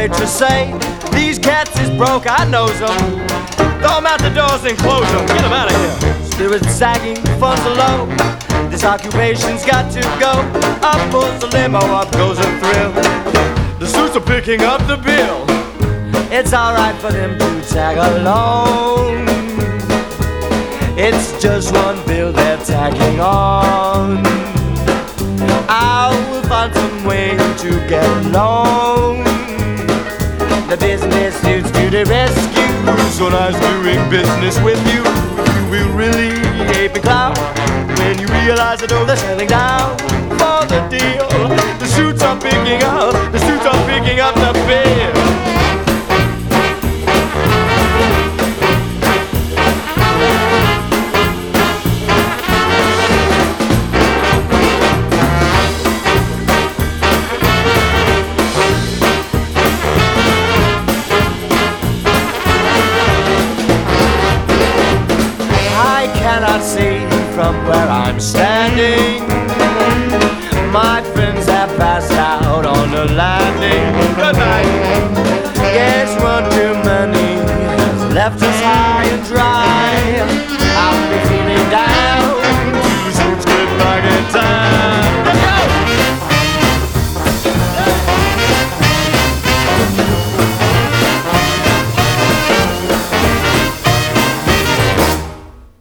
waitress say, these cats is broke, I knows them. Throw them out the doors and close them. Get them out of here. Spirits sagging, funds are low. This occupation's got to go. Up pulls the limo, up goes a thrill. The suits are picking up the bill. It's alright for them to tag along. It's just one bill they're tagging on. I'll find some way to get along. The business suits to the rescue. So nice doing business with you. You will really hate me, clown, when you realize the dough they're selling down for the deal. The suits are picking up, the suits are picking up the bill. Cannot see from where I'm standing. My friends have passed out on the landing. Good night. Guess one too many has left us high and dry.